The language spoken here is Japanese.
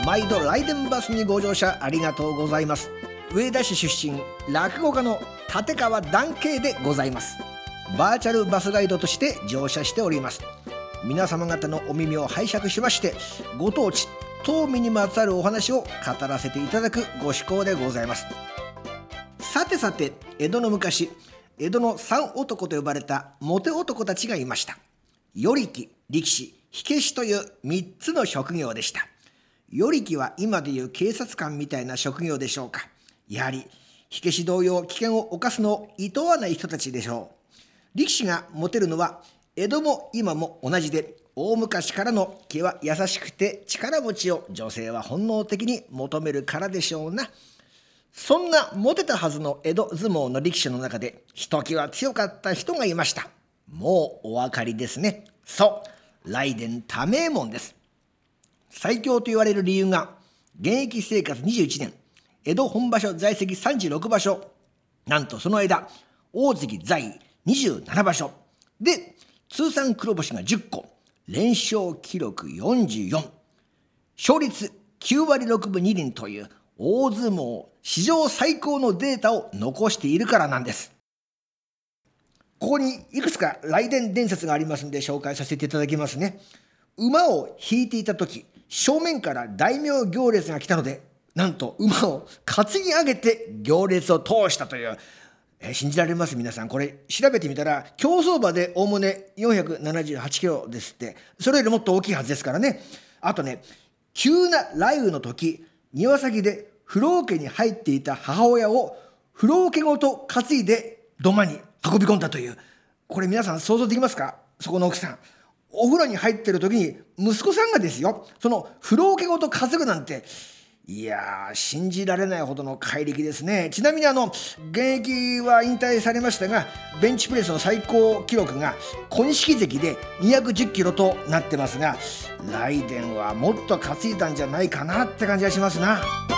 毎度ライデンバスにご乗車ありがとうございます。上田市出身、落語家の立川談慶でございます。バーチャルバスガイドとして乗車しております。皆様方のお耳を拝借しまして、ご当地東美にまつわるお話を語らせていただくご趣向でございます。さてさて、江戸の昔、江戸の三男と呼ばれたモテ男たちがいました。与力、力士、火消しという3つの職業でした。与力は今でいう警察官みたいな職業でしょうか。やはり火消し同様危険を冒すのを厭わない人たちでしょう。力士がモテるのは江戸も今も同じで、大昔からの気は優しくて力持ちを女性は本能的に求めるからでしょうな。そんなモテたはずの江戸相撲の力士の中で、ひときわ強かった人がいました。もうお分かりですね。そう、雷電多名衛門です。最強と言われる理由が、現役生活21年、江戸本場所在籍36場所、なんとその間大関在位27場所で、通算黒星が10個、連勝記録44、勝率9割6分2厘という大相撲史上最高のデータを残しているからなんです。ここにいくつか雷電伝説がありますので紹介させていただきますね。馬を引いていた時、正面から大名行列が来たので、なんと馬を担ぎ上げて行列を通したという、信じられます皆さん。これ調べてみたら、競走馬でおおむね478キロですって。それよりもっと大きいはずですからね。あとね、急な雷雨の時、庭先で風呂桶に入っていた母親を風呂桶ごと担いで土間に運び込んだという。これ皆さん想像できますか。そこの奥さん、お風呂に入ってる時に息子さんがですよ、その風呂桶ごと担ぐなんて、いやー、信じられないほどの怪力ですね。ちなみに現役は引退されましたが、ベンチプレスの最高記録が小錦関で210キロとなってますが、雷電はもっと担いだんじゃないかなって感じがしますな。